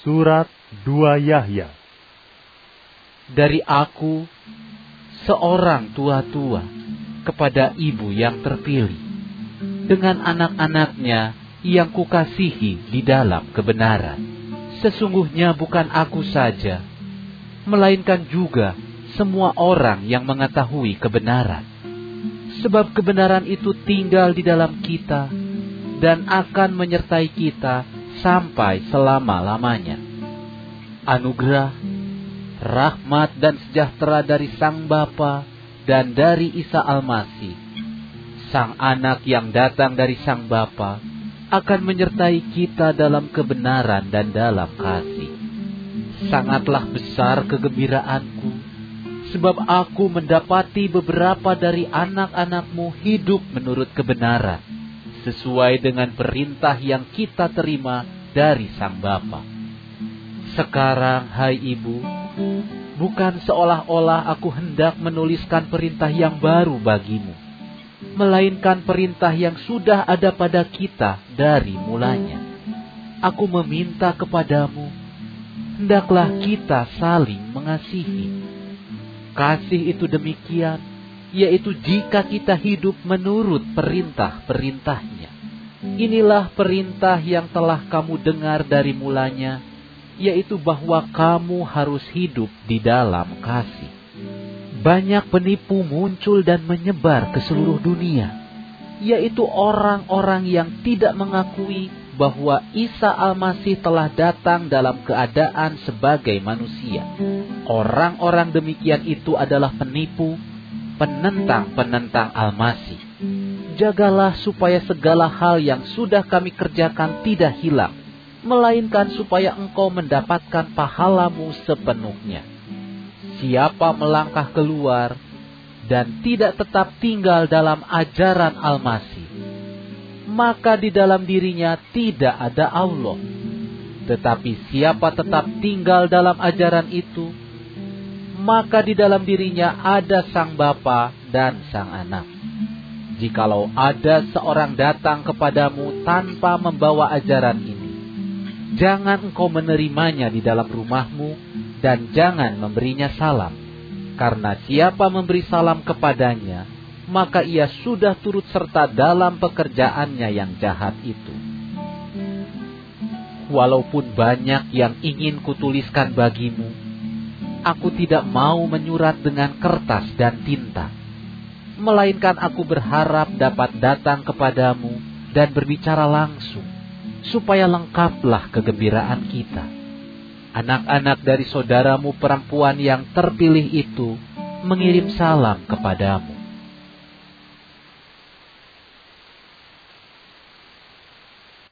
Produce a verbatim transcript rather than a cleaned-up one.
Surat dua Yahya. Dari aku, seorang tua-tua, kepada ibu yang terpilih, dengan anak-anaknya yang kukasihi di dalam kebenaran. Sesungguhnya bukan aku saja, melainkan juga semua orang yang mengetahui kebenaran. Sebab kebenaran itu tinggal di dalam kita dan akan menyertai kita sampai selama-lamanya. Anugerah, rahmat dan sejahtera dari Sang Bapa dan dari Isa Al-Masih, Sang Anak yang datang dari Sang Bapa, akan menyertai kita dalam kebenaran dan dalam kasih. Sangatlah besar kegembiraanku, sebab aku mendapati beberapa dari anak-anakmu hidup menurut kebenaran, sesuai dengan perintah yang kita terima dari Sang Bapa. Sekarang, hai Ibu, bukan seolah-olah aku hendak menuliskan perintah yang baru bagimu, melainkan perintah yang sudah ada pada kita dari mulanya. Aku meminta kepadamu, hendaklah kita saling mengasihi. Kasih itu demikian, yaitu jika kita hidup menurut perintah-perintahnya. Inilah perintah yang telah kamu dengar dari mulanya, yaitu bahwa kamu harus hidup di dalam kasih. Banyak penipu muncul dan menyebar ke seluruh dunia, yaitu orang-orang yang tidak mengakui bahwa Isa Al-Masih telah datang dalam keadaan sebagai manusia. Orang-orang demikian itu adalah penipu, penentang-penentang Al-Masih. Jagalah supaya segala hal yang sudah kami kerjakan tidak hilang, melainkan supaya engkau mendapatkan pahalamu sepenuhnya. Siapa melangkah keluar dan tidak tetap tinggal dalam ajaran Al-Masih, maka di dalam dirinya tidak ada Allah. Tetapi siapa tetap tinggal dalam ajaran itu, maka di dalam dirinya ada Sang Bapa dan Sang Anak. Jikalau ada seorang datang kepadamu tanpa membawa ajaran ini, jangan engkau menerimanya di dalam rumahmu dan jangan memberinya salam. Karena siapa memberi salam kepadanya, maka ia sudah turut serta dalam pekerjaannya yang jahat itu. Walaupun banyak yang ingin kutuliskan bagimu, aku tidak mau menyurat dengan kertas dan tinta, melainkan aku berharap dapat datang kepadamu dan berbicara langsung, supaya lengkaplah kegembiraan kita. Anak-anak dari saudaramu perempuan yang terpilih itu mengirim salam kepadamu.